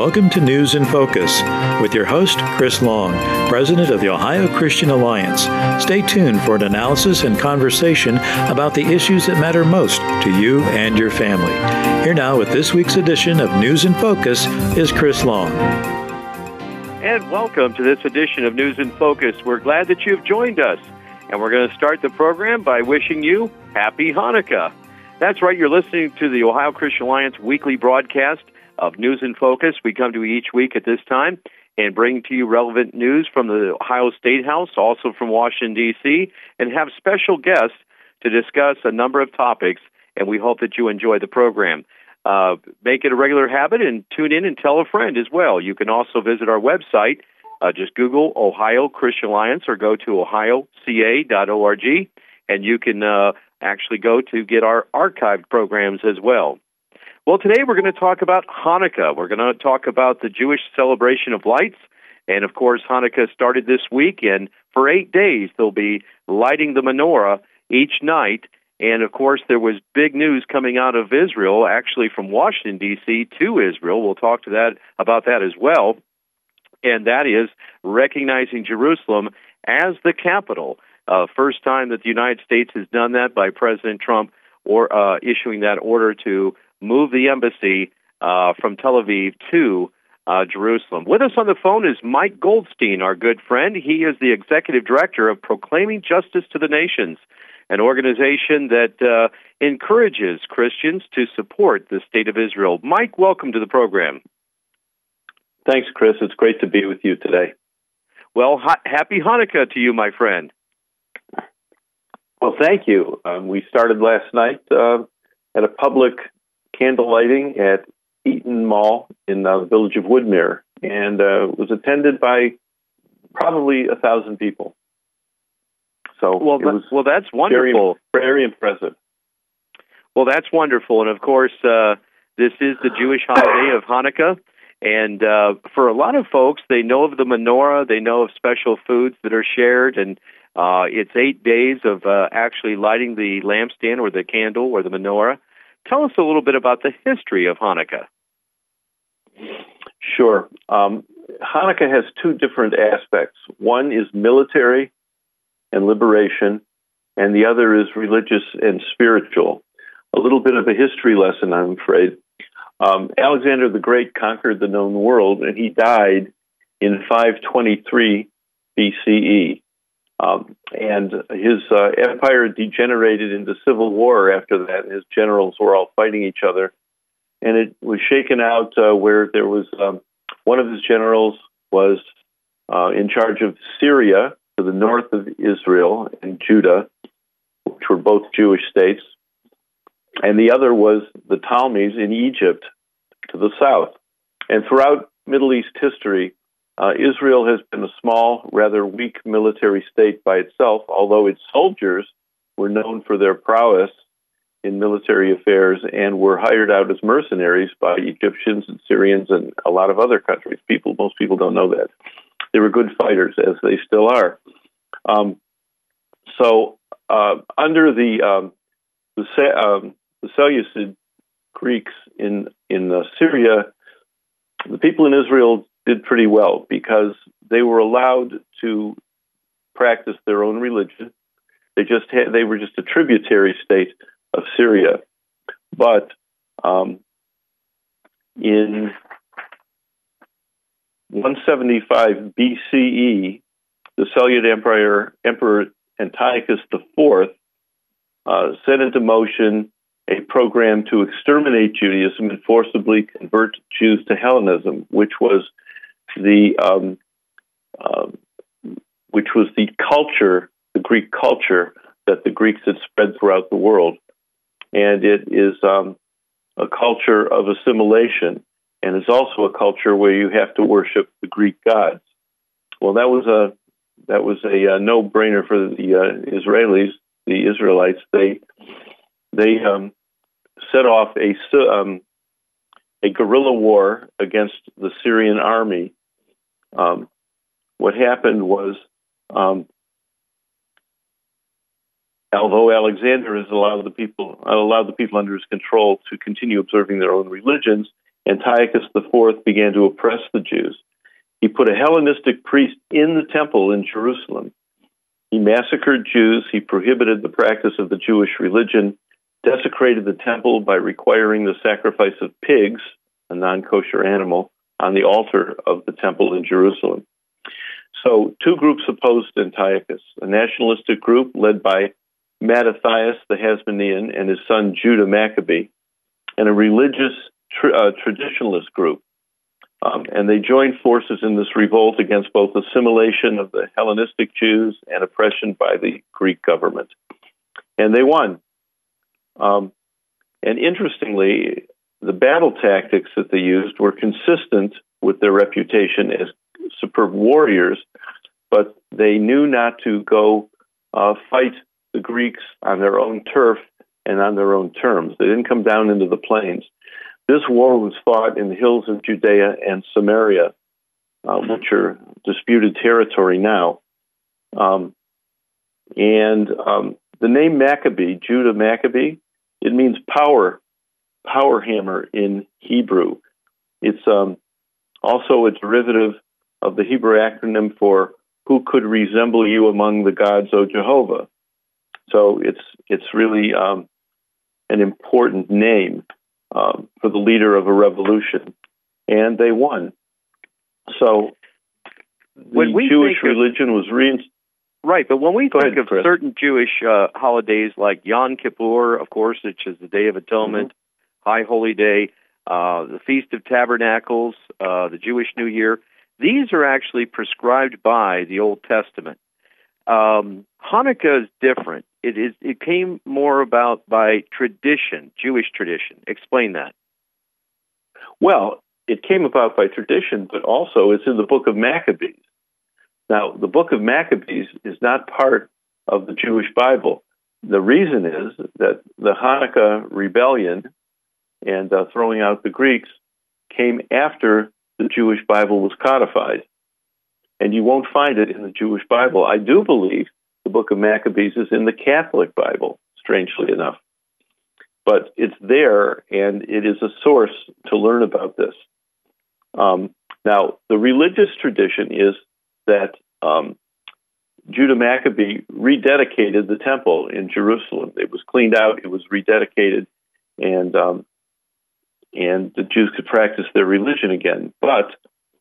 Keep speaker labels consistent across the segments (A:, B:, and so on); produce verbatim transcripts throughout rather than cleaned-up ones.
A: Welcome to News in Focus with your host, Chris Long, President of the Ohio Christian Alliance. Stay tuned for an analysis and conversation about the issues that matter most to you and your family. Here now with this week's edition of News in Focus is Chris Long.
B: And welcome to this edition of News in Focus. We're glad that you've joined us. And we're going to start the program by wishing you Happy Hanukkah. That's right, you're listening to the Ohio Christian Alliance weekly broadcast of News in Focus. We come to you each week at this time and bring to you relevant news from the Ohio State House, also from Washington, D C, and have special guests to discuss a number of topics, and we hope that you enjoy the program. Uh, make it a regular habit and tune in and tell a friend as well. You can also visit our website. Uh, just Google Ohio Christian Alliance or go to ohio c a dot org, and you can uh, actually go to get our archived programs as well. Well, today we're going to talk about Hanukkah. We're going to talk about the Jewish celebration of lights. And, of course, Hanukkah started this week, and for eight days they'll be lighting the menorah each night. And, of course, there was big news coming out of Israel, actually from Washington, D C to Israel. We'll talk to that about that as well. And that is recognizing Jerusalem as the capital. Uh, first time that the United States has done that by President Trump or uh, issuing that order to move the embassy uh, from Tel Aviv to uh, Jerusalem. With us on the phone is Mike Goldstein, our good friend. He is the executive director of Proclaiming Justice to the Nations, an organization that uh, encourages Christians to support the State of Israel. Mike, welcome to the program.
C: Thanks, Chris. It's great to be with you today.
B: Well, ha- happy Hanukkah to you, my friend.
C: Well, thank you. Um, we started last night uh, at a public candle lighting at Eaton Mall in uh, the village of Woodmere, and uh, was attended by probably a thousand people. So
B: well,
C: it was
B: well, that's wonderful.
C: Very, very impressive.
B: Well, that's wonderful, and of course, uh, this is the Jewish holiday of Hanukkah. And uh, for a lot of folks, they know of the menorah, they know of special foods that are shared, and uh, it's eight days of uh, actually lighting the lampstand or the candle or the menorah. Tell us a little bit about the history of Hanukkah.
C: Sure. Um, Hanukkah has two different aspects. One is military and liberation, and the other is religious and spiritual. A little bit of a history lesson, I'm afraid. Um, Alexander the Great conquered the known world, and he died in five twenty-three B C E. Um, and his uh, empire degenerated into civil war after that. His generals were all fighting each other. And it was shaken out uh, where there was um, one of his generals was uh, in charge of Syria to the north of Israel and Judah, which were both Jewish states. And the other was the Ptolemies in Egypt to the south. And throughout Middle East history, uh, Israel has been a small, rather weak military state by itself, although its soldiers were known for their prowess in military affairs and were hired out as mercenaries by Egyptians and Syrians and a lot of other countries. People, most people don't know that. They were good fighters, as they still are. Um, so uh, under the um, the, um, the Seleucid Greeks in in uh, Syria, the people in Israel did pretty well because they were allowed to practice their own religion. They just had, they were just a tributary state of Syria. But um, in one seventy-five B C E, the Seleucid Emperor, Emperor Antiochus the Fourth uh, set into motion a program to exterminate Judaism and forcibly convert Jews to Hellenism, which was the um, uh, which was the culture, the Greek culture that the Greeks had spread throughout the world, and it is um, a culture of assimilation, and it's also a culture where you have to worship the Greek gods. Well, that was a that was a, a no-brainer for the uh, Israelis, the Israelites. They they um, set off a um, a guerrilla war against the Syrian army. Um, what happened was, um, although Alexander has allowed the people allowed the people under his control to continue observing their own religions, Antiochus the Fourth began to oppress the Jews. He put a Hellenistic priest in the temple in Jerusalem. He massacred Jews. He prohibited the practice of the Jewish religion, desecrated the temple by requiring the sacrifice of pigs, a non-kosher animal, on the altar of the temple in Jerusalem. So two groups opposed Antiochus, a nationalistic group led by Mattathias the Hasmonean and his son Judah Maccabee, and a religious tra- uh, traditionalist group. Um, and they joined forces in this revolt against both assimilation of the Hellenistic Jews and oppression by the Greek government. And they won. Um, and interestingly, the battle tactics that they used were consistent with their reputation as superb warriors, but they knew not to go uh, fight the Greeks on their own turf and on their own terms. They didn't come down into the plains. This war was fought in the hills of Judea and Samaria, uh, which are disputed territory now. Um, and um, the name Maccabee, Judah Maccabee, it means power, power hammer in Hebrew. It's um, also a derivative of the Hebrew acronym for "Who could resemble you among the gods, O Jehovah?" So it's it's really um, an important name um, for the leader of a revolution, and they won. So the
B: when we
C: Jewish
B: think of,
C: religion was reinstated.
B: Right, but when we
C: Go
B: think
C: ahead,
B: of
C: Chris.
B: certain Jewish uh, holidays like Yom Kippur, of course, which is the Day of Atonement, mm-hmm. High Holy Day, uh, the Feast of Tabernacles, uh, the Jewish New Year, these are actually prescribed by the Old Testament. Um, Hanukkah is different. It is. It came more about by tradition, Jewish tradition. Explain that.
C: Well, it came about by tradition, but also it's in the book of Maccabees. Now, the book of Maccabees is not part of the Jewish Bible. The reason is that the Hanukkah rebellion and uh, throwing out the Greeks came after the Jewish Bible was codified. And you won't find it in the Jewish Bible. I do believe the book of Maccabees is in the Catholic Bible, strangely enough. But it's there, and it is a source to learn about this. Um, now, the religious tradition is that um, Judah Maccabee rededicated the temple in Jerusalem. It was cleaned out, it was rededicated, and um, and the Jews could practice their religion again. But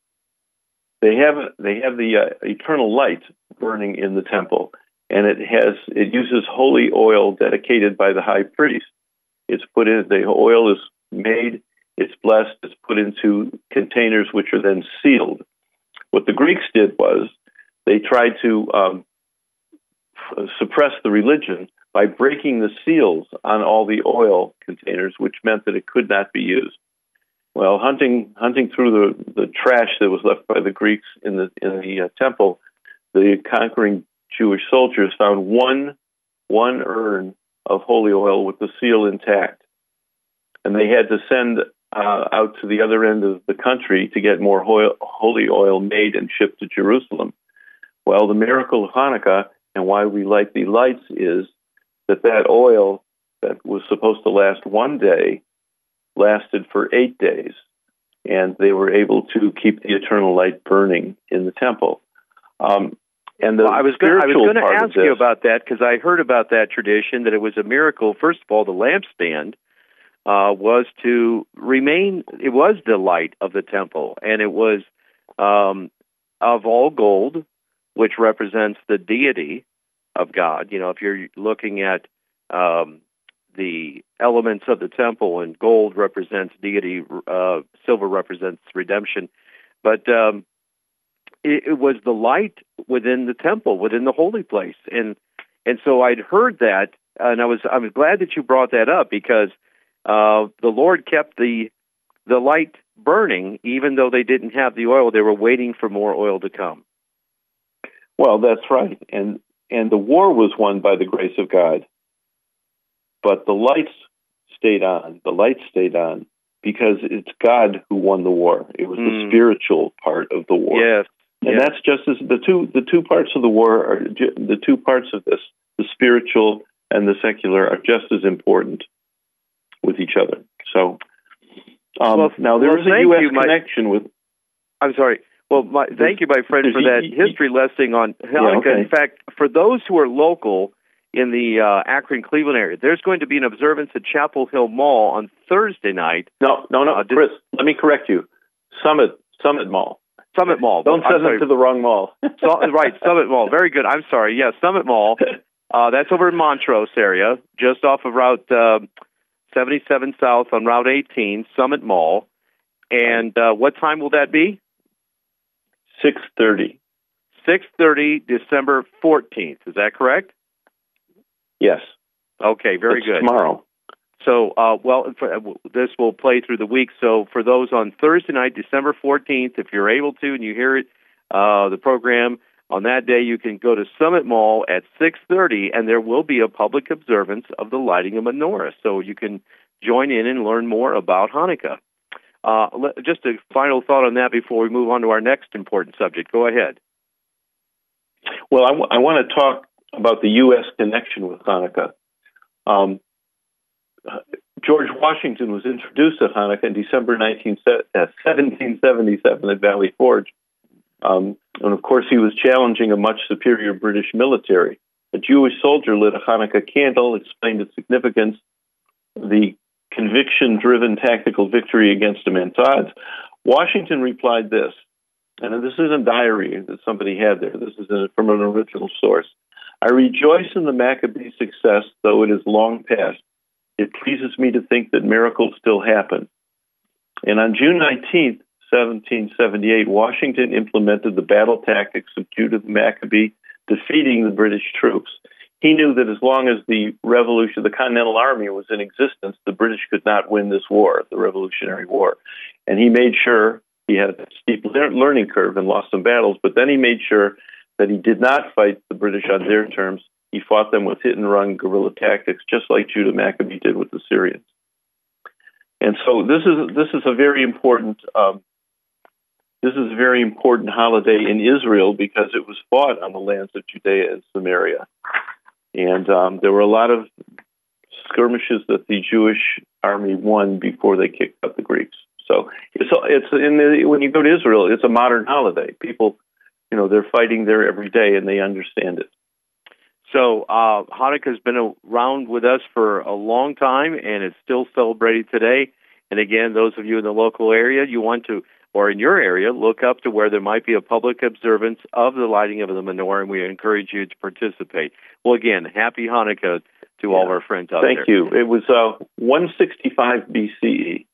C: they have they have the uh, eternal light burning in the temple, and it has it uses holy oil dedicated by the high priest. It's put in the oil is made, it's blessed, it's put into containers which are then sealed. What the Greeks did was they tried to um, suppress the religion by breaking the seals on all the oil containers, which meant that it could not be used. Well, hunting hunting through the, the trash that was left by the Greeks in the in the uh, temple, the conquering Jewish soldiers found one one urn of holy oil with the seal intact, and they had to send uh, out to the other end of the country to get more oil, holy oil made and shipped to Jerusalem. Well, the miracle of Hanukkah and why we light the lights is that that oil that was supposed to last one day lasted for eight days, and they were able to keep the eternal light burning in the temple. Um, and the
B: well, I was going to ask
C: this,
B: you about that because I heard about that tradition, that it was a miracle. First of all, the lampstand uh, was to remain, it was the light of the temple, and it was um, of all gold, which represents the deity of God. You know, if you're looking at um, the elements of the temple, and gold represents deity, uh, silver represents redemption. But um, it, it was the light within the temple, within the holy place. And and so I'd heard that, and I was I was glad that you brought that up, because uh, the Lord kept the the light burning, even though they didn't have the oil. They were waiting for more oil to come.
C: Well, that's right. And and the war was won by the grace of God. But the lights stayed on. The lights stayed on because it's God who won the war. It was mm. the spiritual part of the war.
B: Yes.
C: And
B: yes.
C: that's just as the two the two parts of the war are the two parts of this, the spiritual and the secular, are just as important with each other. So Um,
B: well,
C: now, there
B: well,
C: is a U S
B: you,
C: connection
B: my,
C: with...
B: I'm sorry. Well, my, thank you, my friend, for that history lesson on Hanukkah.
C: Yeah, okay.
B: In fact, for those who are local in the uh, Akron-Cleveland area, there's going to be an observance at Chapel Hill Mall on Thursday night.
C: No, no, no, uh, Chris, let me correct you. Summit, Summit Mall.
B: Summit Mall.
C: Don't send them to the wrong mall.
B: so, right, Summit Mall. Very good. I'm sorry. Yes, Summit Mall. Uh, that's over in Montrose area, just off of Route uh, seventy-seven South on Route eighteen, Summit Mall. And uh, what time will that be?
C: six thirty.
B: six thirty, December fourteenth. Is that correct?
C: Yes.
B: Okay, very
C: That's
B: good.
C: Tomorrow.
B: So, uh, well, this will play through the week. So for those on Thursday night, December fourteenth, if you're able to and you hear it, uh, the program, on that day you can go to Summit Mall at six thirty, and there will be a public observance of the lighting of menorah. So you can join in and learn more about Hanukkah. Uh, just a final thought on that before we move on to our next important subject. Go ahead.
C: Well, I, w- I want to talk about the U S connection with Hanukkah. Um, George Washington was introduced at Hanukkah in December seventeen seventy-seven at Valley Forge. Um, and of course, he was challenging a much superior British military. A Jewish soldier lit a Hanukkah candle, explained its significance, the conviction-driven tactical victory against immense odds. Washington replied this, and this is a diary that somebody had there. This is a, from an original source. I rejoice in the Maccabee success, though it is long past. It pleases me to think that miracles still happen. And on June nineteenth, seventeen seventy-eight, Washington implemented the battle tactics of Judah the Maccabee, defeating the British troops. He knew that as long as the revolution, the Continental Army was in existence, the British could not win this war, the Revolutionary War. And he made sure, he had a steep learning curve and lost some battles, but then he made sure that he did not fight the British on their terms. He fought them with hit-and-run guerrilla tactics, just like Judah Maccabee did with the Syrians. And so this is this is a very important um, this is a very important holiday in Israel because it was fought on the lands of Judea and Samaria, and um, there were a lot of skirmishes that the Jewish army won before they kicked out the Greeks. So it's it's in the, when you go to Israel, it's a modern holiday. People, you know, they're fighting there every day and they understand it.
B: So uh, Hanukkah has been around with us for a long time, and it's still celebrated today. And again, those of you in the local area, you want to, or in your area, look up to where there might be a public observance of the lighting of the menorah, and we encourage you to participate. Well, again, happy Hanukkah to
C: yeah.
B: all of our friends out
C: Thank
B: there.
C: Thank you. It was uh, one sixty-five B C E.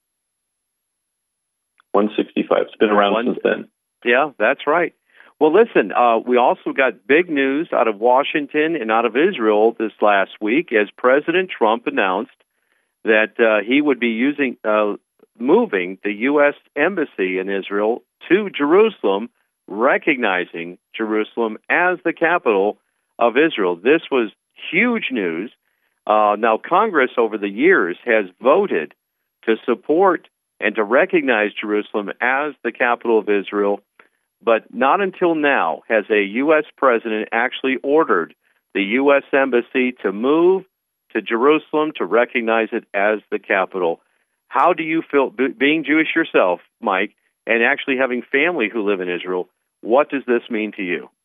C: one sixty-five. It's been around One, since then.
B: Yeah, that's right. Well, listen, uh, we also got big news out of Washington and out of Israel this last week as President Trump announced that uh, he would be using uh, moving the U S Embassy in Israel to Jerusalem, recognizing Jerusalem as the capital of Israel. This was huge news. Uh, now, Congress over the years has voted to support and to recognize Jerusalem as the capital of Israel, but not until now has a U S president actually ordered the U S Embassy to move to Jerusalem to recognize it as the capital. How do you feel, b- being Jewish yourself, Mike, and actually having family who live in Israel, what does this mean to you?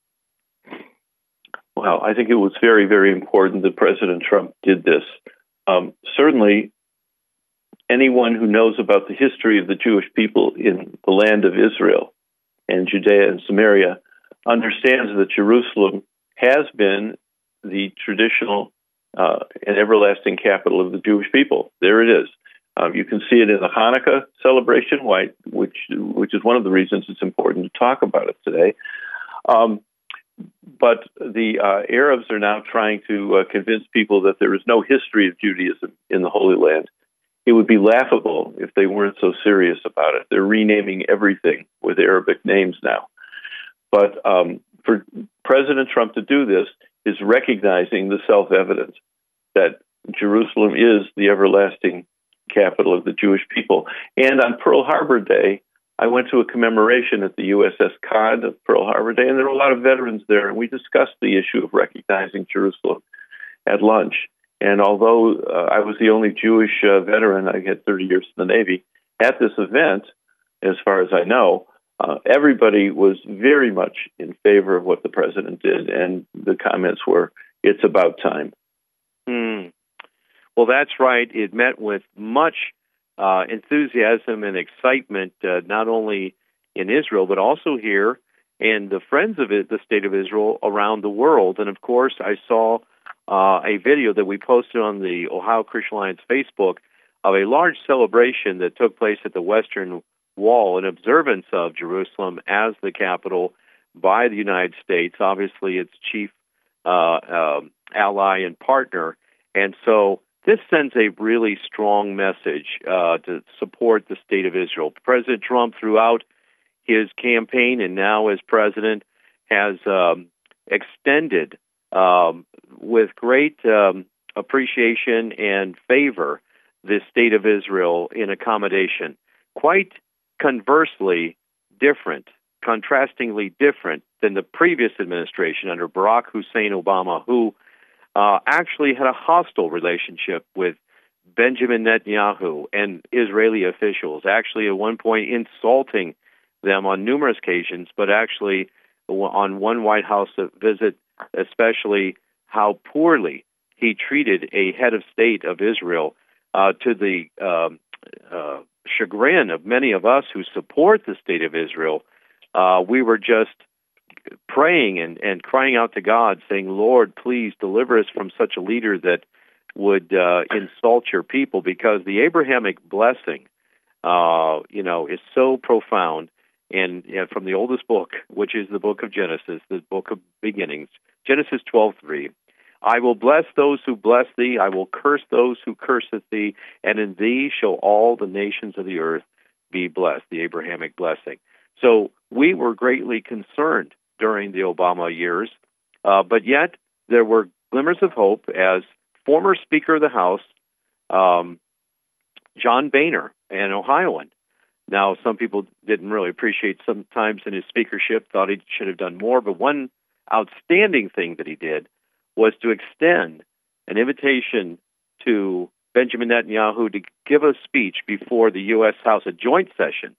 C: Well, I think it was very, very important that President Trump did this. Um, certainly, anyone who knows about the history of the Jewish people in the land of Israel and Judea and Samaria understands that Jerusalem has been the traditional uh, and everlasting capital of the Jewish people. There it is. Um, you can see it in the Hanukkah celebration, why, which which is one of the reasons it's important to talk about it today. Um, but the uh, Arabs are now trying to uh, convince people that there is no history of Judaism in the Holy Land. It would be laughable if they weren't so serious about it. They're renaming everything with Arabic names now. But um, for President Trump to do this is recognizing the self-evident that Jerusalem is the everlasting capital of the Jewish people. And on Pearl Harbor Day, I went to a commemoration at the U S S Cod of Pearl Harbor Day, and there were a lot of veterans there, and we discussed the issue of recognizing Jerusalem at lunch. And although uh, I was the only Jewish uh, veteran, I had thirty years in the Navy, at this event, as far as I know, uh, everybody was very much in favor of what the president did, and the comments were, "It's about time."
B: Hmm. Well, that's right. It met with much uh, enthusiasm and excitement, uh, not only in Israel, but also here, and the friends of it, the State of Israel around the world. And of course, I saw uh, a video that we posted on the Ohio Christian Alliance Facebook of a large celebration that took place at the Western Wall in observance of Jerusalem as the capital by the United States, obviously its chief uh, uh, ally and partner. And so this sends a really strong message uh, to support the State of Israel. President Trump, throughout his campaign and now as president, has um, extended um, with great um, appreciation and favor the State of Israel in accommodation. Quite conversely different, contrastingly different than the previous administration under Barack Hussein Obama, who uh, actually had a hostile relationship with Benjamin Netanyahu and Israeli officials, actually at one point insulting them on numerous occasions, but actually on one White House visit, especially how poorly he treated a head of state of Israel, uh, to the um, uh, chagrin of many of us who support the State of Israel. Uh, we were just praying and, and crying out to God, saying, "Lord, please deliver us from such a leader that would uh, insult your people," because the Abrahamic blessing, uh, you know, is so profound. And uh, from the oldest book, which is the book of Genesis, the book of beginnings, Genesis twelve three, "I will bless those who bless thee, I will curse those who curseth thee, and in thee shall all the nations of the earth be blessed," the Abrahamic blessing. So we were greatly concerned during the Obama years, uh, but yet there were glimmers of hope as former Speaker of the House, um, John Boehner, an Ohioan. Now, some people didn't really appreciate sometimes in his speakership, thought he should have done more, but one outstanding thing that he did was to extend an invitation to Benjamin Netanyahu to give a speech before the U S House, a joint session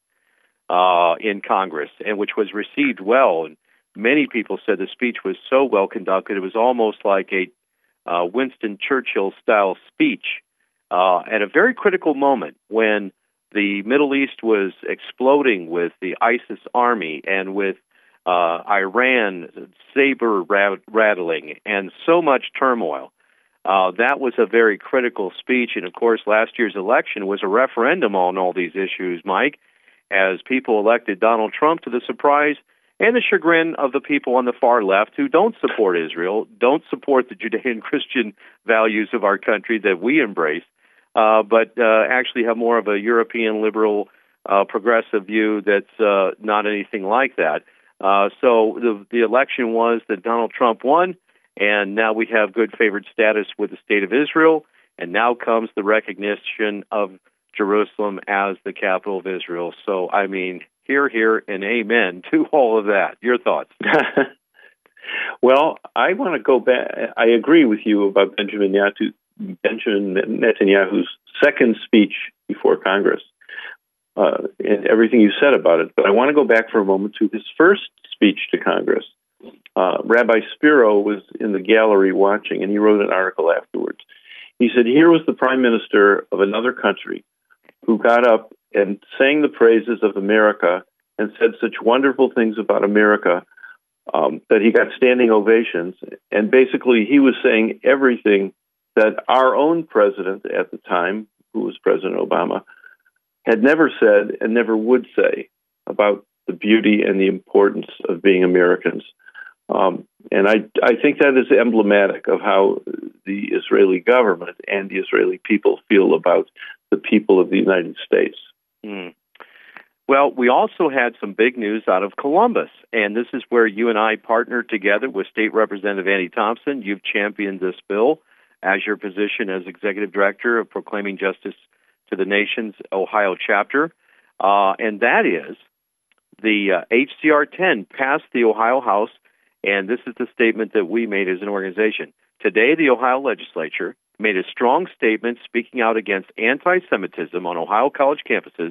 B: uh, in Congress, and which was received well. And many people said the speech was so well conducted, it was almost like a uh, Winston Churchill-style speech uh, at a very critical moment when the Middle East was exploding with the ISIS army and with uh, Iran saber rattling and so much turmoil. Uh, that was a very critical speech. And, of course, last year's election was a referendum on all these issues, Mike, as people elected Donald Trump to the surprise and the chagrin of the people on the far left who don't support Israel, don't support the Judean-Christian values of our country that we embrace, uh, but uh, actually have more of a European liberal uh, progressive view that's uh, not anything like that. Uh, so the, the election was that Donald Trump won, and now we have good favored status with the State of Israel, and now comes the recognition of Jerusalem as the capital of Israel. So, I mean, hear, hear, and amen to all of that. Your thoughts?
C: Well, I want to go back. I agree with you about Benjamin Netanyahu, Benjamin Netanyahu's second speech before Congress uh, and everything you said about it. But I want to go back for a moment to his first speech to Congress. Uh, Rabbi Spiro was in the gallery watching, and he wrote an article afterwards. He said, here was the prime minister of another country who got up and sang the praises of America and said such wonderful things about America um, that he got standing ovations. And basically, he was saying everything that our own president at the time, who was President Obama, had never said and never would say about the beauty and the importance of being Americans. Um, and I, I think that is emblematic of how the Israeli government and the Israeli people feel about the people of the United States.
B: Mm. Well, we also had some big news out of Columbus, and this is where you and I partnered together with State Representative Andy Thompson. You've championed this bill as your position as Executive Director of Proclaiming Justice to the Nation's Ohio chapter, uh, and that is the uh, H C R ten passed the Ohio House. And this is the statement that we made as an organization. Today, the Ohio legislature made a strong statement speaking out against anti-Semitism on Ohio college campuses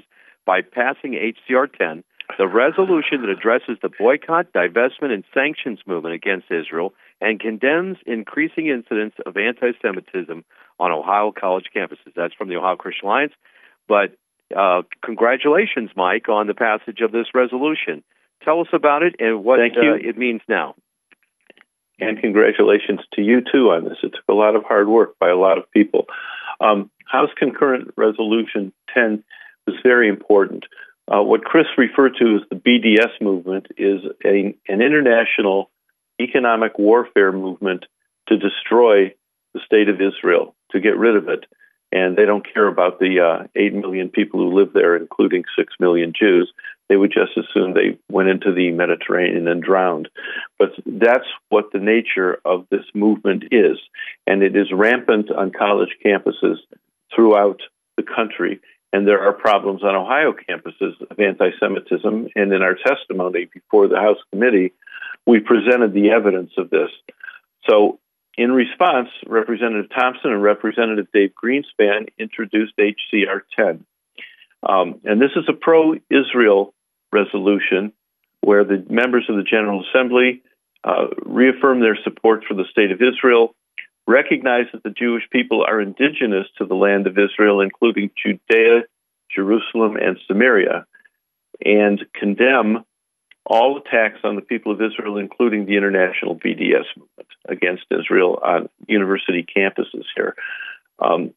B: by passing H C R ten, the resolution that addresses the boycott, divestment, and sanctions movement against Israel and condemns increasing incidents of anti-Semitism on Ohio college campuses. That's from the Ohio Christian Alliance. But uh, congratulations, Mike, on the passage of this resolution. Tell us about it and what
C: Thank you.
B: Uh, it means now.
C: And congratulations to you, too, on this. It took a lot of hard work by a lot of people. Um, House Concurrent Resolution ten was very important. Uh, what Chris referred to as the B D S movement is a, an international economic warfare movement to destroy the state of Israel, to get rid of it. And they don't care about the uh, eight million people who live there, including six million Jews. They would just as soon they went into the Mediterranean and drowned. But that's what the nature of this movement is. And it is rampant on college campuses throughout the country. And there are problems on Ohio campuses of anti-Semitism. And in our testimony before the House committee, we presented the evidence of this. So in response, Representative Thompson and Representative Dave Greenspan introduced H C R ten. Um, and this is a pro-Israel resolution where the members of the General Assembly uh, reaffirm their support for the state of Israel, recognize that the Jewish people are indigenous to the land of Israel, including Judea, Jerusalem, and Samaria, and condemn all attacks on the people of Israel, including the international B D S movement against Israel on university campuses here. Um,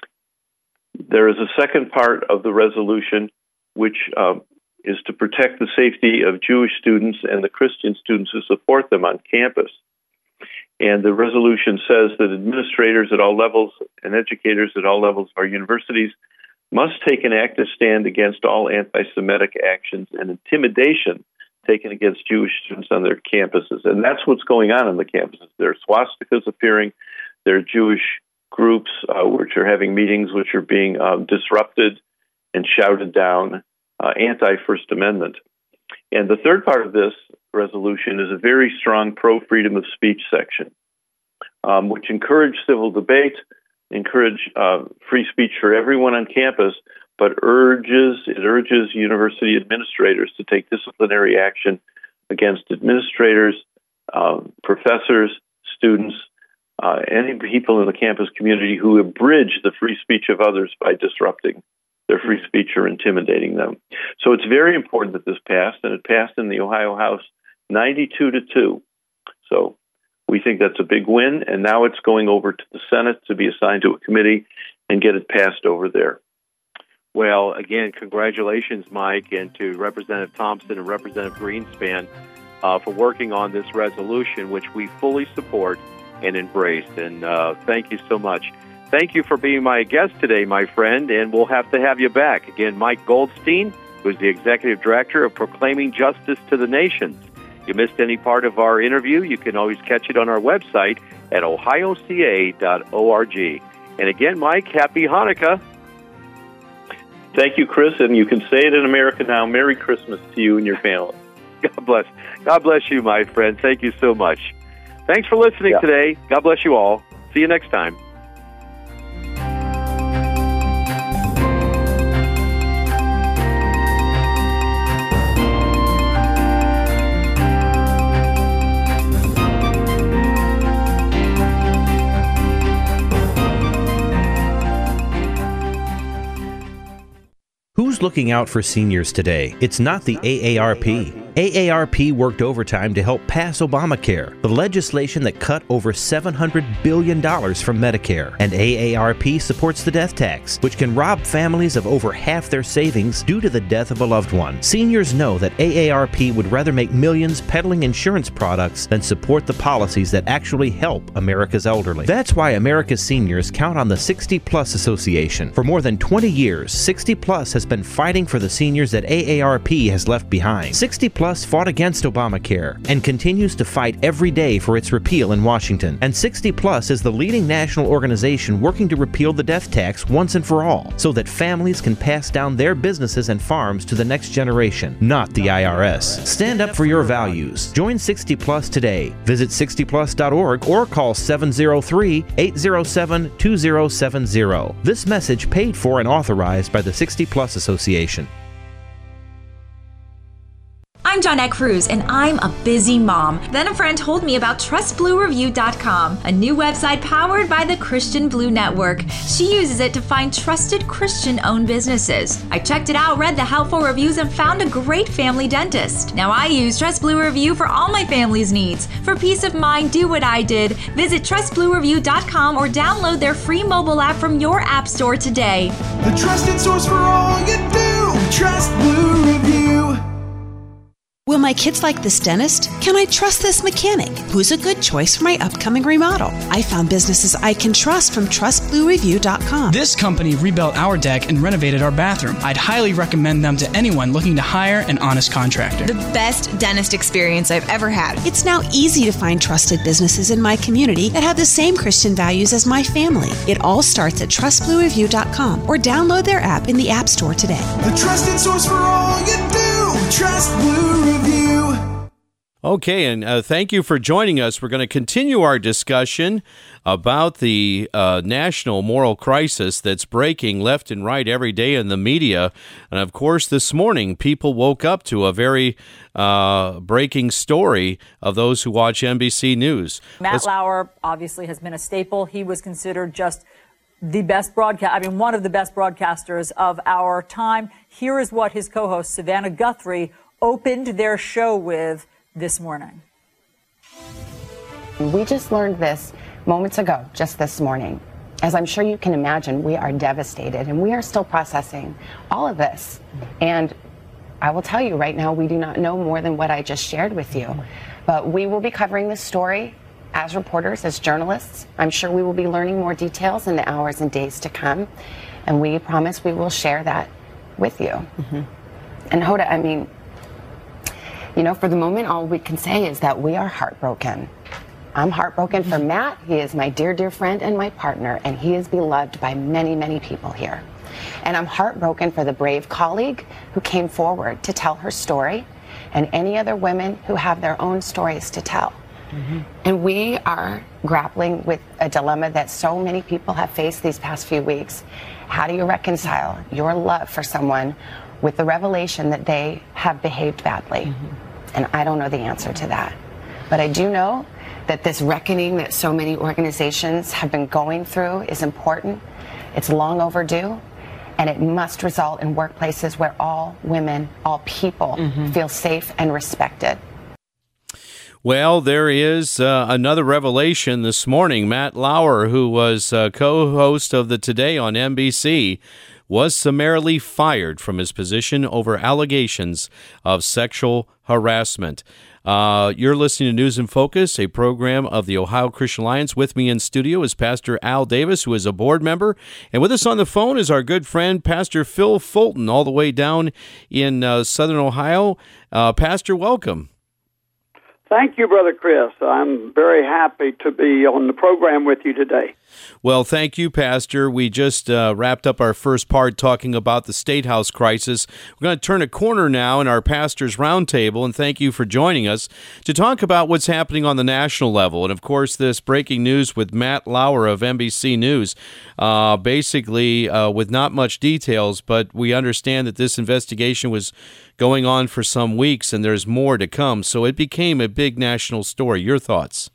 C: there is a second part of the resolution, which um, is to protect the safety of Jewish students and the Christian students who support them on campus. And the resolution says that administrators at all levels and educators at all levels of our universities must take an active stand against all anti-Semitic actions and intimidation taken against Jewish students on their campuses. And that's what's going on on the campuses. There are swastikas appearing. There are Jewish groups uh, which are having meetings which are being um, disrupted and shouted down, uh, anti-First Amendment. And the third part of this resolution is a very strong pro-freedom of speech section, um, which encourage civil debate, encourage uh, free speech for everyone on campus, but urges it urges university administrators to take disciplinary action against administrators, uh, professors, students, uh, any people in the campus community who abridge the free speech of others by disrupting their free speech or intimidating them. So it's very important that this passed, and it passed in the Ohio House ninety-two to two. So we think that's a big win, and now it's going over to the Senate to be assigned to a committee and get it passed over there.
B: Well, again, congratulations, Mike, and to Representative Thompson and Representative Greenspan uh, for working on this resolution, which we fully support and embrace. And uh, thank you so much. Thank you for being my guest today, my friend, and we'll have to have you back. Again, Mike Goldstein, who's the Executive Director of Proclaiming Justice to the Nations. If you missed any part of our interview, you can always catch it on our website at ohio c a dot org. And again, Mike, happy Hanukkah.
C: Thank you, Chris, and you can say it in America now. Merry Christmas to you and your family.
B: God bless. God bless you, my friend. Thank you so much. Thanks for listening yeah. today. God bless you all. See you next time.
D: Who's looking out for seniors today? It's not the A A R P. A A R P worked overtime to help pass Obamacare, the legislation that cut over seven hundred billion dollars from Medicare. And A A R P supports the death tax, which can rob families of over half their savings due to the death of a loved one. Seniors know that A A R P would rather make millions peddling insurance products than support the policies that actually help America's elderly. That's why America's seniors count on the sixty plus Association. For more than twenty years, sixty plus has been fighting for the seniors that A A R P has left behind. sixty plus fought against Obamacare and continues to fight every day for its repeal in Washington. And sixty plus is the leading national organization working to repeal the death tax once and for all, so that families can pass down their businesses and farms to the next generation, not the I R S. Stand up for your values. Join sixty plus today. Visit sixty plus dot org or call seven zero three, eight zero seven, two zero seven zero. This message paid for and authorized by the sixty plus Association.
E: I'm Johnette Cruz, and I'm a busy mom. Then a friend told me about trust blue review dot com, a new website powered by the Christian Blue Network. She uses it to find trusted Christian-owned businesses. I checked it out, read the helpful reviews, and found a great family dentist. Now I use Trust Blue Review for all my family's needs. For peace of mind, do what I did. Visit trust blue review dot com or download their free mobile app from your app store today.
F: The trusted source for all you do. Trust Blue Review.
G: Will my kids like this dentist? Can I trust this mechanic? Who's a good choice for my upcoming remodel? I found businesses I can trust from trust blue review dot com.
H: This company rebuilt our deck and renovated our bathroom. I'd highly recommend them to anyone looking to hire an honest contractor.
I: The best dentist experience I've ever had.
G: It's now easy to find trusted businesses in my community that have the same Christian values as my family. It all starts at trust blue review dot com or download their app in the App Store today.
F: The trusted source for all you do. Trust Blue Review.
J: Okay, and uh, thank you for joining us. We're going to continue our discussion about the uh, national moral crisis that's breaking left and right every day in the media. And of course, this morning, people woke up to a very uh, breaking story of those who watch N B C News.
K: Matt
J: Let's-
K: Lauer obviously has been a staple. He was considered just the best broadcast, I mean, one of the best broadcasters of our time. Here is what his co-host, Savannah Guthrie, opened their show with this morning.
L: We just learned this moments ago, just this morning. As I'm sure you can imagine, we are devastated and we are still processing all of this. And I will tell you right now, we do not know more than what I just shared with you. But we will be covering this story as reporters, as journalists. I'm sure we will be learning more details in the hours and days to come. And we promise we will share that with you. Mm-hmm. And Hoda, I mean, you know, for the moment, all we can say is that we are heartbroken. I'm heartbroken for Matt. He is my dear, dear friend and my partner, and he is beloved by many, many people here. And I'm heartbroken for the brave colleague who came forward to tell her story, and any other women who have their own stories to tell. Mm-hmm. And we are grappling with a dilemma that so many people have faced these past few weeks. How do you reconcile your love for someone with the revelation that they have behaved badly? Mm-hmm. And I don't know the answer to that. But I do know that this reckoning that so many organizations have been going through is important. It's long overdue. And it must result in workplaces where all women, all people mm-hmm. feel safe and respected.
J: Well, there is uh, another revelation this morning. Matt Lauer, who was uh, co-host of the Today on N B C, was summarily fired from his position over allegations of sexual harassment. Uh, you're listening to News in Focus, a program of the Ohio Christian Alliance. With me in studio is Pastor Al Davis, who is a board member. And with us on the phone is our good friend, Pastor Phil Fulton, all the way down in uh, Southern Ohio. Uh, Pastor, welcome.
M: Thank you, Brother Chris. I'm very happy to be on the program with you today.
J: Well, thank you, Pastor. We just uh, wrapped up our first part talking about the State House crisis. We're going to turn a corner now in our Pastor's Roundtable, and thank you for joining us to talk about what's happening on the national level. And, of course, this breaking news with Matt Lauer of N B C News, uh, basically uh, with not much details, but we understand that this investigation was going on for some weeks, and there's more to come. So it became a big national story. Your thoughts?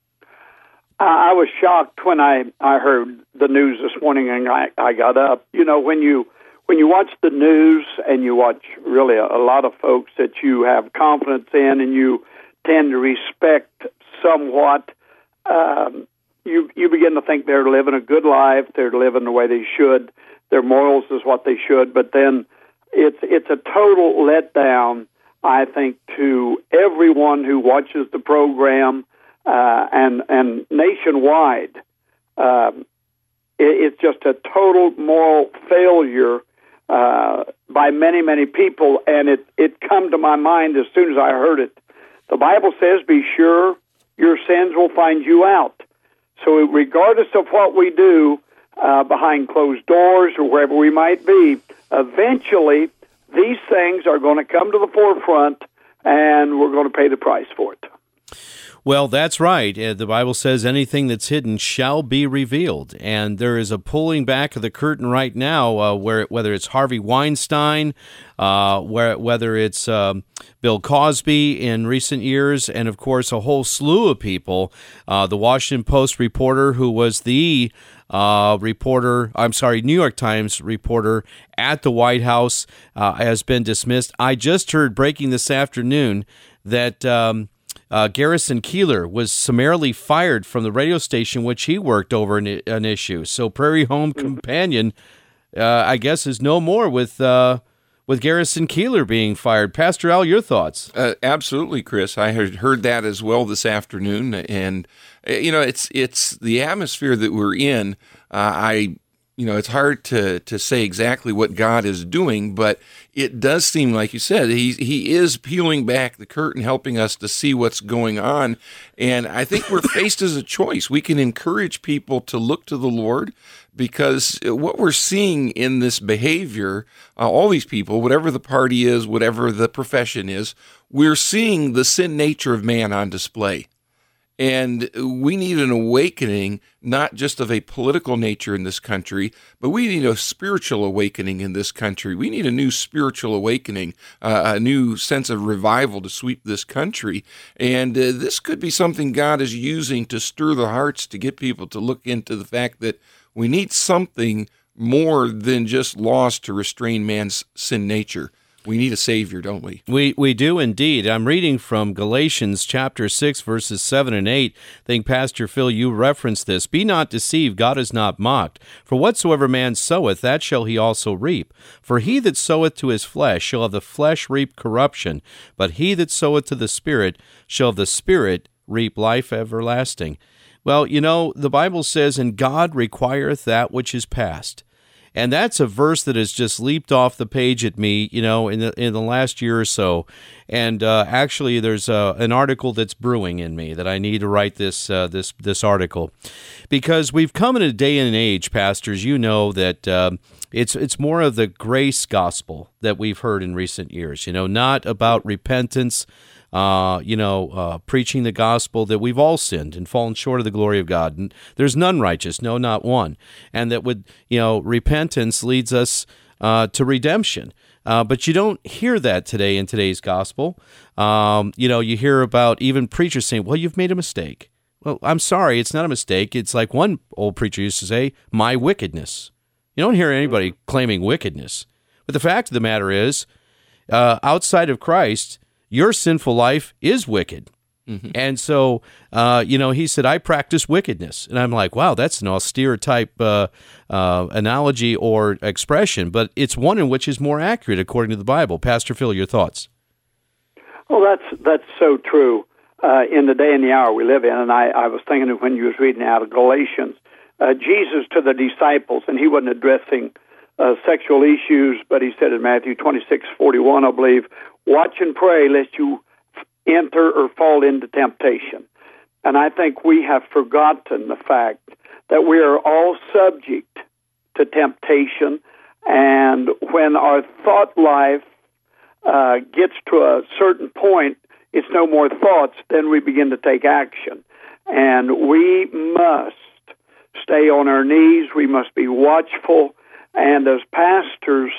M: I was shocked when I, I heard the news this morning and I, I got up. You know, when you when you watch the news and you watch really a, a lot of folks that you have confidence in and you tend to respect somewhat, um, you you begin to think they're living a good life, they're living the way they should, their morals is what they should, but then it's it's a total letdown, I think, to everyone who watches the program. Uh, and and nationwide, um, it, it's just a total moral failure uh, by many, many people. And it, it come to my mind as soon as I heard it. The Bible says, be sure your sins will find you out. So regardless of what we do uh, behind closed doors or wherever we might be, eventually these things are going to come to the forefront and we're going to pay the price for it.
J: Well, that's right. Uh, The Bible says anything that's hidden shall be revealed. And there is a pulling back of the curtain right now, uh, where whether it's Harvey Weinstein, uh, where, whether it's um, Bill Cosby in recent years, and, of course, a whole slew of people. Uh, the Washington Post reporter who was the uh, reporter, I'm sorry, New York Times reporter at the White House uh, has been dismissed. I just heard breaking this afternoon that Um, Uh, Garrison Keillor was summarily fired from the radio station which he worked over an, an issue. So Prairie Home Companion, uh, I guess, is no more with uh, with Garrison Keillor being fired. Pastor Al, your thoughts?
N: Uh, absolutely, Chris. I had heard that as well this afternoon, and uh, you know, it's it's the atmosphere that we're in. Uh, I. You know, it's hard to, to say exactly what God is doing, but it does seem, like you said, he, he is peeling back the curtain, helping us to see what's going on. And I think we're faced as a choice. We can encourage people to look to the Lord, because what we're seeing in this behavior, uh, all these people, whatever the party is, whatever the profession is, we're seeing the sin nature of man on display. And we need an awakening, not just of a political nature in this country, but we need a spiritual awakening in this country. We need a new spiritual awakening, uh, a new sense of revival to sweep this country. And uh, this could be something God is using to stir the hearts, to get people to look into the fact that we need something more than just laws to restrain man's sin nature. We need a Savior, don't we?
J: We we do indeed. I'm reading from Galatians chapter six, verses seven and eight. I think, Pastor Phil, you referenced this. Be not deceived, God is not mocked. For whatsoever man soweth, that shall he also reap. For he that soweth to his flesh shall of the flesh reap corruption, but he that soweth to the Spirit shall of the Spirit reap life everlasting. Well, you know, the Bible says, and God requireth that which is past. And that's a verse that has just leaped off the page at me, you know, in the in the last year or so. And uh, actually, there's uh, an article that's brewing in me that I need to write this uh, this this article, because we've come in a day and age, pastors. You know that uh, it's it's more of the grace gospel that we've heard in recent years. You know, not about repentance. Uh, you know, uh, preaching the gospel that we've all sinned and fallen short of the glory of God. And there's none righteous, no, not one. And that would, you know, repentance leads us uh, to redemption. Uh, but you don't hear that today in today's gospel. Um, you know, you hear about even preachers saying, well, you've made a mistake. Well, I'm sorry, it's not a mistake. It's like one old preacher used to say, my wickedness. You don't hear anybody claiming wickedness. But the fact of the matter is, uh, outside of Christ, your sinful life is wicked. Mm-hmm. And so, uh, you know, he said, I practice wickedness. And I'm like, wow, that's an austere type uh, uh, analogy or expression, but it's one in which is more accurate according to the Bible. Pastor Phil, your thoughts?
M: Well, that's that's so true uh, in the day and the hour we live in. And I, I was thinking of when you was reading out of Galatians, uh, Jesus to the disciples, and he wasn't addressing uh, sexual issues, but he said in Matthew twenty-six forty-one, I believe, watch and pray lest you enter or fall into temptation. And I think we have forgotten the fact that we are all subject to temptation, and when our thought life uh, gets to a certain point, it's no more thoughts, then we begin to take action. And we must stay on our knees, we must be watchful, and as pastors,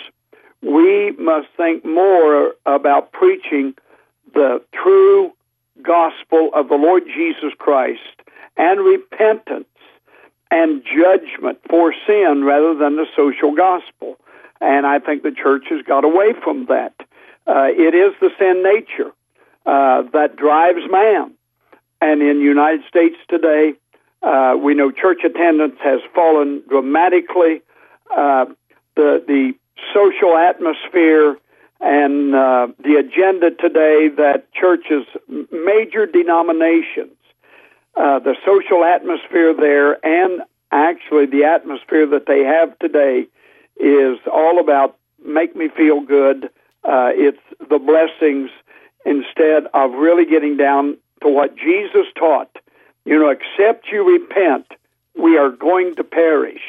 M: we must think more about preaching the true gospel of the Lord Jesus Christ and repentance and judgment for sin rather than the social gospel. And I think the church has got away from that. Uh, it is the sin nature uh, that drives man. And in the United States today, uh, we know church attendance has fallen dramatically. Uh, the the social atmosphere and uh, the agenda today that churches, major denominations, uh, the social atmosphere there, and actually the atmosphere that they have today is all about make me feel good. Uh, it's the blessings instead of really getting down to what Jesus taught. You know, except you repent, we are going to perish.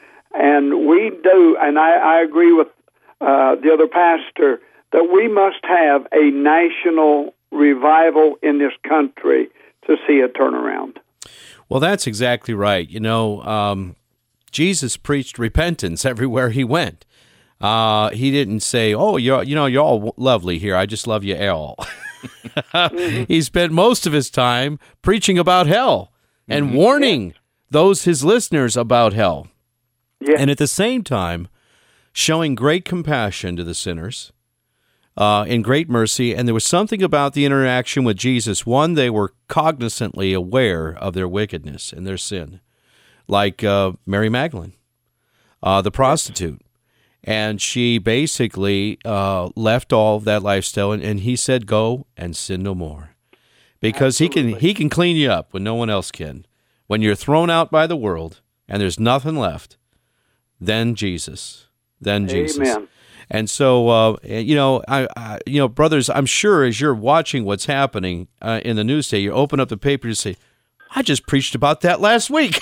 M: And we do, and I, I agree with uh, the other pastor, that we must have a national revival in this country to see a turnaround.
J: Well, that's exactly right. You know, um, Jesus preached repentance everywhere he went. Uh, he didn't say, "Oh, you're, you know, you're all lovely here. I just love you all." mm-hmm. He spent most of his time preaching about hell and mm-hmm. warning yeah. those his listeners about hell. Yeah. And at the same time, showing great compassion to the sinners uh, and great mercy. And there was something about the interaction with Jesus. One, they were cognizantly aware of their wickedness and their sin, like uh, Mary Magdalene, uh, the prostitute. And she basically uh, left all of that lifestyle, and, and he said, "Go and sin no more," because Absolutely. he can he can clean you up when no one else can. When you're thrown out by the world and there's nothing left, then Jesus, then Jesus.
M: Amen.
J: And so, uh, you know, I, I, you know, brothers, I'm sure as you're watching what's happening uh, in the news today, you open up the paper and say, "I just preached about that last week."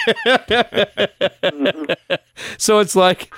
J: mm-hmm. So it's like,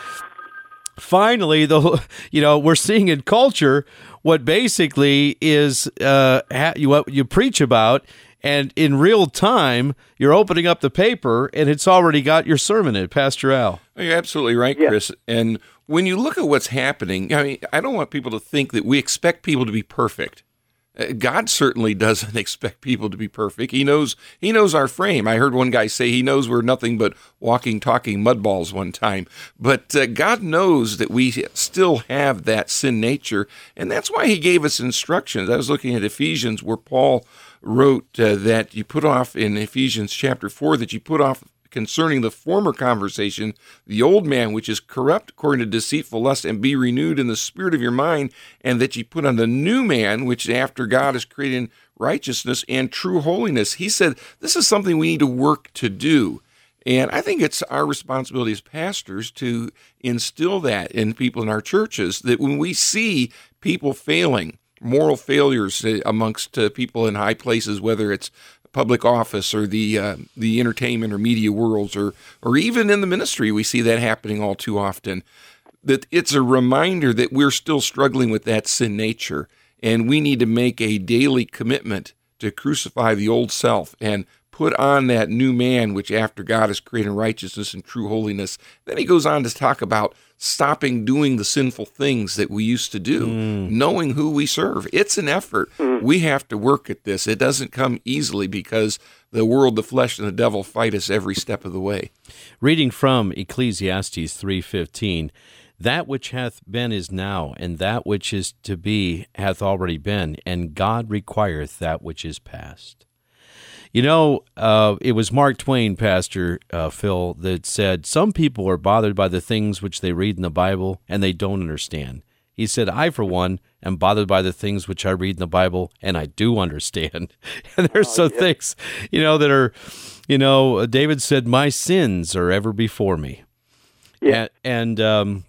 J: finally, the you know, we're seeing in culture what basically is uh, ha- you, what you preach about, and in real time, you're opening up the paper, and it's already got your sermon in it, Pastor Al.
N: You're absolutely right, yeah. Chris. And when you look at what's happening, I mean, I don't want people to think that we expect people to be perfect. God certainly doesn't expect people to be perfect. He knows he knows our frame. I heard one guy say he knows we're nothing but walking, talking mud balls one time. But uh, God knows that we still have that sin nature, and that's why he gave us instructions. I was looking at Ephesians where Paul wrote uh, that you put off, in Ephesians chapter four, that you put off concerning the former conversation, the old man, which is corrupt according to deceitful lust, and be renewed in the spirit of your mind, and that ye put on the new man, which after God is created in righteousness and true holiness. He said this is something we need to work to do. And I think it's our responsibility as pastors to instill that in people in our churches, that when we see people failing, moral failures amongst uh, people in high places, whether it's public office or the uh, the entertainment or media worlds, or or even in the ministry, we see that happening all too often, that it's a reminder that we're still struggling with that sin nature, and we need to make a daily commitment to crucify the old self and put on that new man, which after God is created in righteousness and true holiness. Then he goes on to talk about stopping doing the sinful things that we used to do, mm. knowing who we serve. It's an effort. Mm. We have to work at this. It doesn't come easily because the world, the flesh, and the devil fight us every step of the way.
J: Reading from Ecclesiastes three fifteen, that which hath been is now, and that which is to be hath already been, and God requireth that which is past. You know, uh, it was Mark Twain, Pastor uh, Phil, that said, some people are bothered by the things which they read in the Bible and they don't understand. He said, I, for one, am bothered by the things which I read in the Bible and I do understand. And there's oh, some yeah. things, you know, that are, you know, David said, my sins are ever before me. Yeah. And, and um,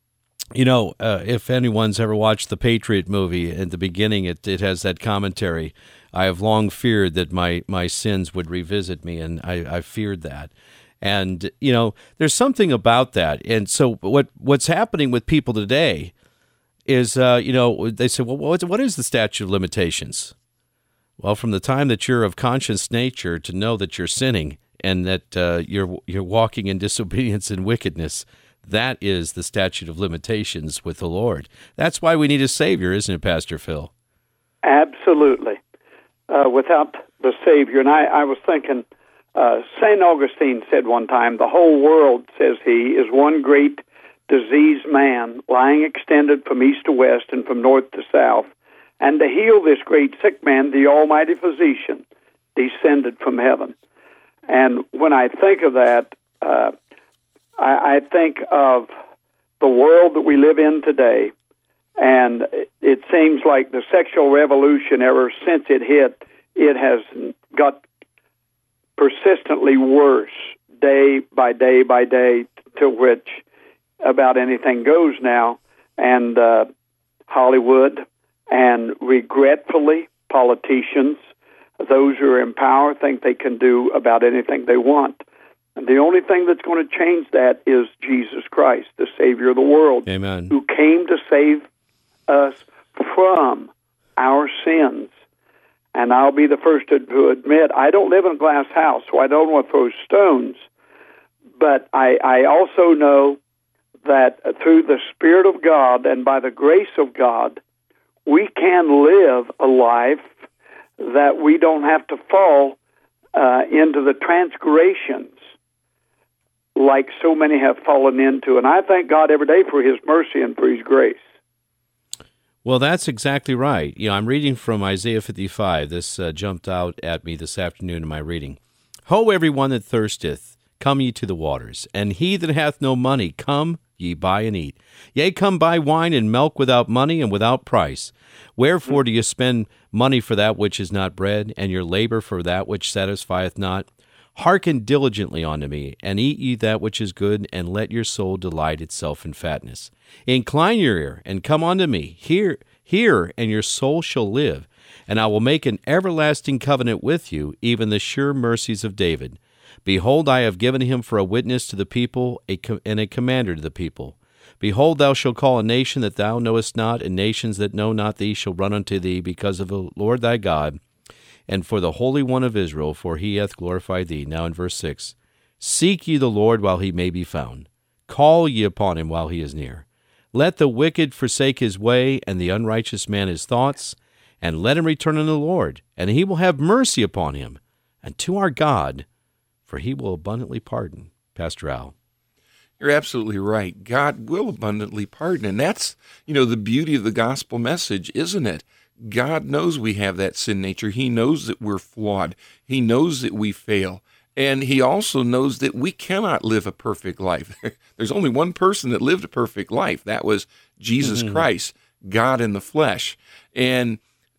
J: you know, uh, if anyone's ever watched the Patriot movie, at the beginning it, it has that commentary, I have long feared that my, my sins would revisit me, and I, I feared that. And, you know, there's something about that. And so what what's happening with people today is, uh, you know, they say, well, what, what is the statute of limitations? Well, from the time that you're of conscious nature to know that you're sinning and that uh, you're you're walking in disobedience and wickedness, that is the statute of limitations with the Lord. That's why we need a Savior, isn't it, Pastor Phil?
M: Absolutely. Uh, without the Savior. And I, I was thinking, uh, Saint Augustine said one time, the whole world, says he, is one great diseased man, lying extended from east to west and from north to south. And to heal this great sick man, the Almighty Physician descended from heaven. And when I think of that, uh, I, I think of the world that we live in today. And it seems like the sexual revolution, ever since it hit, it has got persistently worse day by day by day, to which about anything goes now. And uh, Hollywood, and regretfully, politicians, those who are in power, think they can do about anything they want. And the only thing that's going to change that is Jesus Christ, the Savior of the world,
J: Amen.
M: Who came to save us from our sins. And I'll be the first to, to admit, I don't live in a glass house, so I don't want to throw stones. But I, I also know that through the Spirit of God and by the grace of God, we can live a life that we don't have to fall uh, into the transgressions like so many have fallen into. And I thank God every day for His mercy and for His grace.
J: Well, that's exactly right. You know, I'm reading from Isaiah fifty-five. This uh, jumped out at me this afternoon in my reading. Ho, everyone that thirsteth, come ye to the waters, and he that hath no money, come ye buy and eat. Yea, come buy wine and milk without money and without price. Wherefore do you spend money for that which is not bread, and your labor for that which satisfieth not? Hearken diligently unto me, and eat ye that which is good, and let your soul delight itself in fatness. Incline your ear, and come unto me. Hear, hear, and your soul shall live. And I will make an everlasting covenant with you, even the sure mercies of David. Behold, I have given him for a witness to the people, a co- and a commander to the people. Behold, thou shalt call a nation that thou knowest not, and nations that know not thee shall run unto thee, because of the Lord thy God, and for the Holy One of Israel, for he hath glorified thee. Now in verse six, seek ye the Lord while he may be found. Call ye upon him while he is near. Let the wicked forsake his way, and the unrighteous man his thoughts, and let him return unto the Lord, and he will have mercy upon him, and to our God, for he will abundantly pardon. Pastor Al.
N: You're absolutely right. God will abundantly pardon, and that's, you know, the beauty of the gospel message, isn't it? God knows we have that sin nature. He knows that we're flawed. He knows that we fail. And he also knows that we cannot live a perfect life. There's only one person that lived a perfect life. That was Jesus mm-hmm. Christ, God in the flesh. And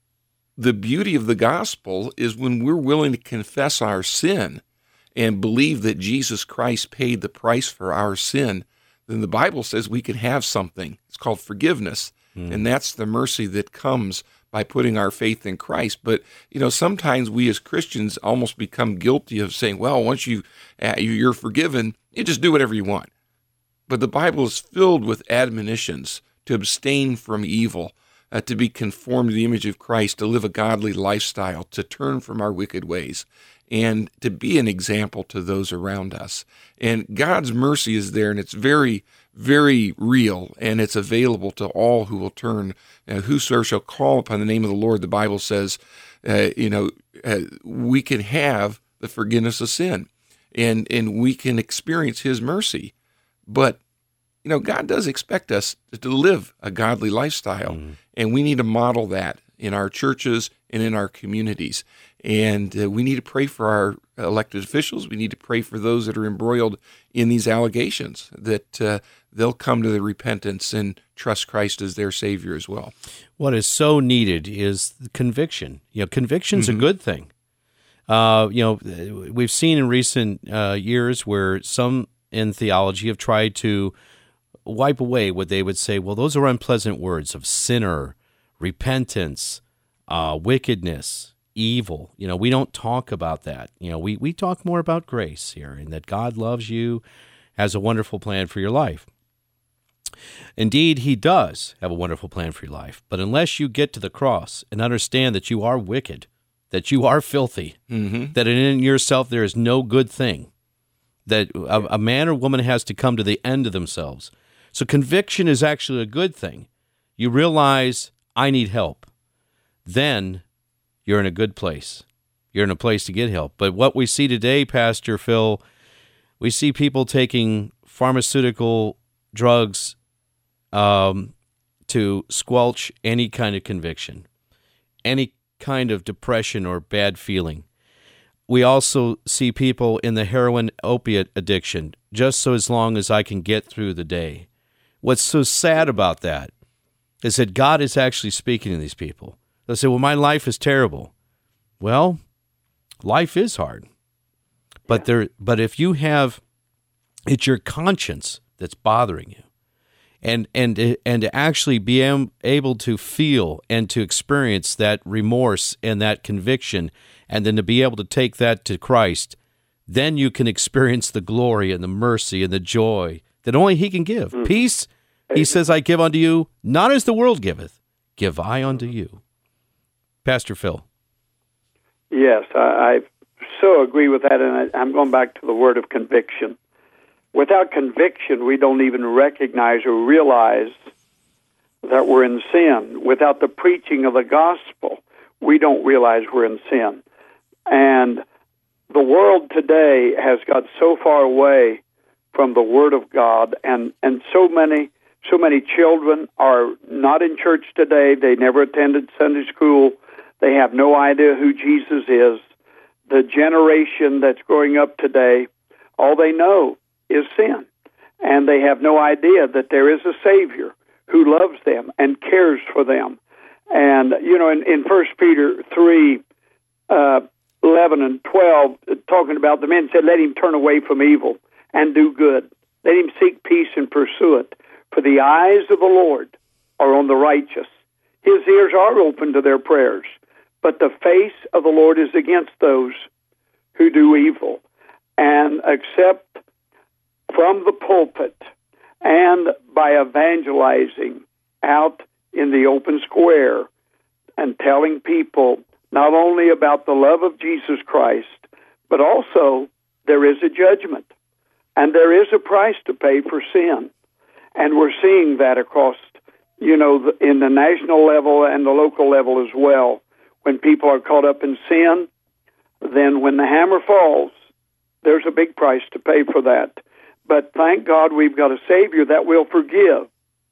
N: the beauty of the gospel is when we're willing to confess our sin and believe that Jesus Christ paid the price for our sin, then the Bible says we can have something. It's called forgiveness. Mm. And that's the mercy that comes by putting our faith in Christ. But, you know, sometimes we as Christians almost become guilty of saying, well, once you, uh, you're forgiven, you just do whatever you want. But the Bible is filled with admonitions to abstain from evil, uh, to be conformed to the image of Christ, to live a godly lifestyle, to turn from our wicked ways, and to be an example to those around us. And God's mercy is there, and it's very, very real, and it's available to all who will turn. Uh, whosoever shall call upon the name of the Lord, the Bible says, uh, you know, uh, we can have the forgiveness of sin, and and we can experience His mercy. But, you know, God does expect us to live a godly lifestyle, mm. and we need to model that in our churches and in our communities. And uh, we need to pray for our elected officials. We need to pray for those that are embroiled in these allegations, that uh, they'll come to the repentance and trust Christ as their Savior as well.
J: What is so needed is conviction. You know, conviction's mm-hmm. a good thing. Uh, you know, we've seen in recent uh, years where some in theology have tried to wipe away what they would say, well, those are unpleasant words of sinner, repentance, uh, wickedness, evil. You know, we don't talk about that. You know, we, we talk more about grace here, and that God loves you, has a wonderful plan for your life. Indeed, He does have a wonderful plan for your life. But unless you get to the cross and understand that you are wicked, that you are filthy, mm-hmm. that in yourself there is no good thing, that a, a man or woman has to come to the end of themselves. So conviction is actually a good thing. You realize, I need help. Then you're in a good place. You're in a place to get help. But what we see today, Pastor Phil, we see people taking pharmaceutical drugs um, to squelch any kind of conviction, any kind of depression or bad feeling. We also see people in the heroin opiate addiction, just so as long as I can get through the day. What's so sad about that is that God is actually speaking to these people. They'll say, well, my life is terrible. Well, life is hard. But there, but if you have, it's your conscience that's bothering you. And and and to actually be able to feel and to experience that remorse and that conviction, and then to be able to take that to Christ, then you can experience the glory and the mercy and the joy that only He can give. Mm. Peace, He says, I give unto you, not as the world giveth, give I unto you. Pastor Phil.
M: Yes, I, I so agree with that, and I, I'm going back to the word of conviction. Without conviction, we don't even recognize or realize that we're in sin. Without the preaching of the gospel, we don't realize we're in sin. And the world today has got so far away from the Word of God, and, and so many so many children are not in church today. They never attended Sunday school. They have no idea who Jesus is. The generation that's growing up today, all they know is sin. And they have no idea that there is a Savior who loves them and cares for them. And, you know, in, in First Peter three, uh, eleven and twelve, talking about the men said, let him turn away from evil and do good. Let him seek peace and pursue it. For the eyes of the Lord are on the righteous. His ears are open to their prayers. But the face of the Lord is against those who do evil. And except from the pulpit and by evangelizing out in the open square and telling people not only about the love of Jesus Christ, but also there is a judgment and there is a price to pay for sin. And we're seeing that across, you know, in the national level and the local level as well. When people are caught up in sin, then when the hammer falls, there's a big price to pay for that. But thank God we've got a Savior that will forgive.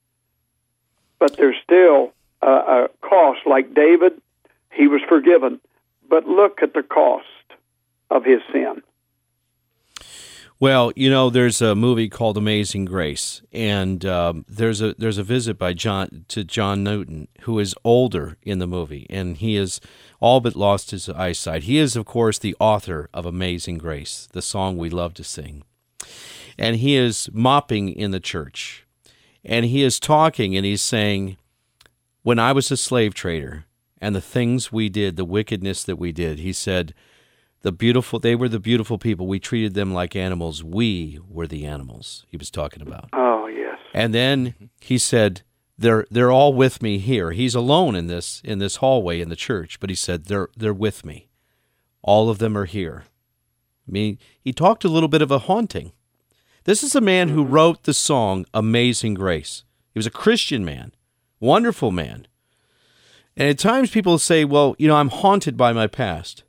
M: But there's still a, a cost. Like David, he was forgiven. But look at the cost of his sin.
J: Well, you know, there's a movie called Amazing Grace, and um, there's a there's a visit by John to John Newton, who is older in the movie, and he has all but lost his eyesight. He is, of course, the author of Amazing Grace, the song we love to sing. And he is mopping in the church, and he is talking, and he's saying, when I was a slave trader, and the things we did, the wickedness that we did, he said, The beautiful, they were the beautiful people. We treated them like animals. We were the animals he was talking about.
M: Oh, yes.
J: And then he said, they're they're all with me here. He's alone in this in this hallway in the church, but he said, they're they're with me. All of them are here. I mean, he talked a little bit of a haunting. This is a man who wrote the song Amazing Grace. He was a Christian man, wonderful man. And at times people say, well, you know, I'm haunted by my past.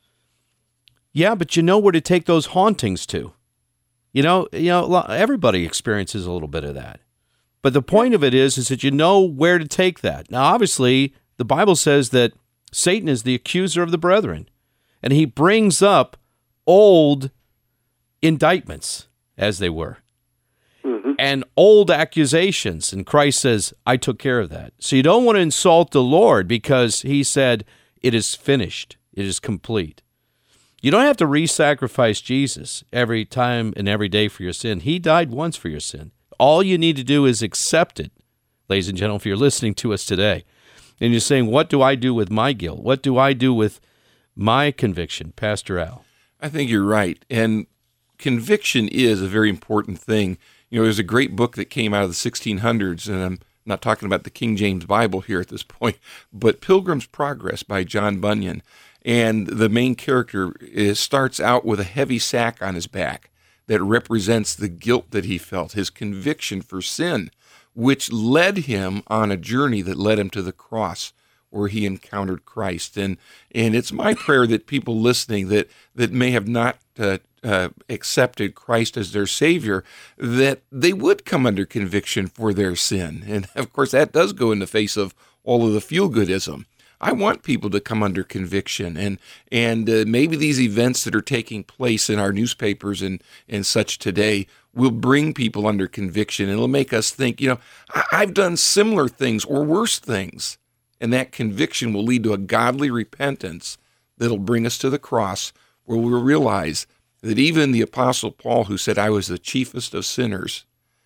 J: Yeah, but you know where to take those hauntings to. You know, you know, everybody experiences a little bit of that. But the point of it is, is that you know where to take that. Now, obviously, the Bible says that Satan is the accuser of the brethren, and he brings up old indictments, as they were, mm-hmm. and old accusations. And Christ says, I took care of that. So you don't want to insult the Lord because he said, it is finished. It is complete. You don't have to re-sacrifice Jesus every time and every day for your sin. He died once for your sin. All you need to do is accept it, ladies and gentlemen, if you're listening to us today. And you're saying, what do I do with my guilt? What do I do with my conviction, Pastor Al?
N: I think you're right. And conviction is a very important thing. You know, there's a great book that came out of the sixteen hundreds, and I'm not talking about the King James Bible here at this point, but Pilgrim's Progress by John Bunyan. And the main character is, starts out with a heavy sack on his back that represents the guilt that he felt, his conviction for sin, which led him on a journey that led him to the cross where he encountered Christ. And and it's my prayer that people listening that, that may have not uh, uh, accepted Christ as their Savior, that they would come under conviction for their sin. And, of course, that does go in the face of all of the feel-goodism. I want people to come under conviction, and and uh, maybe these events that are taking place in our newspapers and, and such today will bring people under conviction, and it'll make us think, you know, I- I've done similar things or worse things, and that conviction will lead to a godly repentance that'll bring us to the cross, where we'll realize that even the Apostle Paul, who said, I was the chiefest of sinners,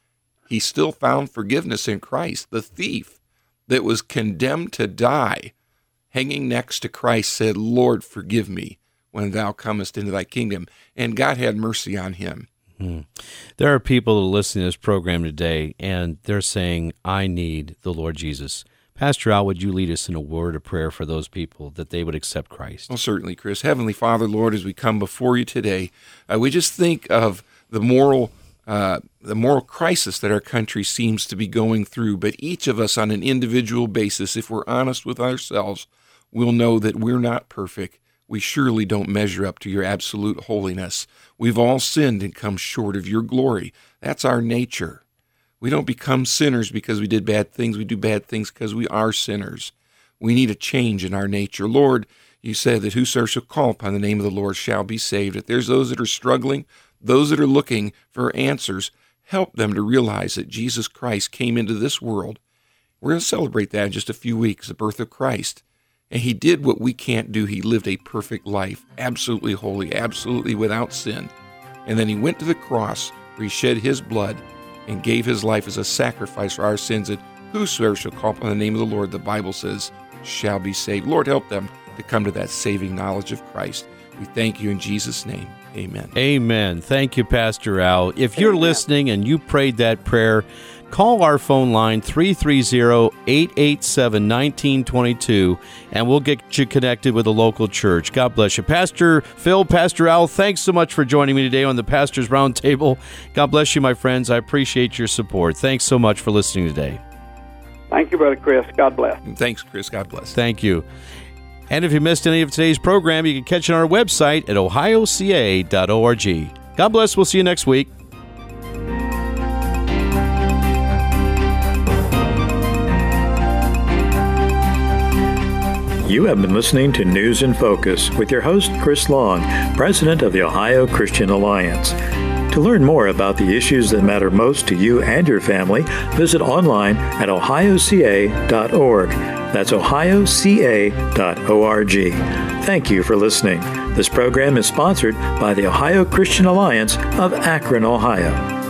N: he still found forgiveness in Christ. The thief that was condemned to die, hanging next to Christ, said, Lord, forgive me when thou comest into thy kingdom. And God had mercy on him.
J: Hmm. There are people who listen to this program today, and they're saying, I need the Lord Jesus. Pastor Al, would you lead us in a word of prayer for those people that they would accept Christ?
N: Well, certainly, Chris. Heavenly Father, Lord, as we come before you today, uh, we just think of the moral uh, the moral crisis that our country seems to be going through. But each of us on an individual basis, if we're honest with ourselves, we'll know that we're not perfect. We surely don't measure up to your absolute holiness. We've all sinned and come short of your glory. That's our nature. We don't become sinners because we did bad things. We do bad things because we are sinners. We need a change in our nature. Lord, you said that whosoever shall call upon the name of the Lord shall be saved. If there's those that are struggling, those that are looking for answers, help them to realize that Jesus Christ came into this world. We're going to celebrate that in just a few weeks, the birth of Christ. And he did what we can't do. He lived a perfect life, absolutely holy, absolutely without sin. And then he went to the cross where he shed his blood and gave his life as a sacrifice for our sins, that whosoever shall call upon the name of the Lord, the Bible says, shall be saved. Lord, help them to come to that saving knowledge of Christ. We thank you in Jesus' name. Amen.
J: Amen. Thank you, Pastor Al. If you're Amen. listening and you prayed that prayer, call our phone line three three zero, eight eight seven, one nine two two, and we'll get you connected with a local church. God bless you. Pastor Phil, Pastor Al, thanks so much for joining me today on the Pastor's Roundtable. God bless you, my friends. I appreciate your support. Thanks so much for listening today.
M: Thank you, Brother Chris. God bless.
N: Thanks, Chris. God bless.
J: Thank you. And if you missed any of today's program, you can catch it on our website at ohio c a dot org. God bless. We'll see you next week.
A: You have been listening to News in Focus with your host, Chris Long, President of the Ohio Christian Alliance. To learn more about the issues that matter most to you and your family, visit online at ohio c a dot org. That's ohio c a dot org. Thank you for listening. This program is sponsored by the Ohio Christian Alliance of Akron, Ohio.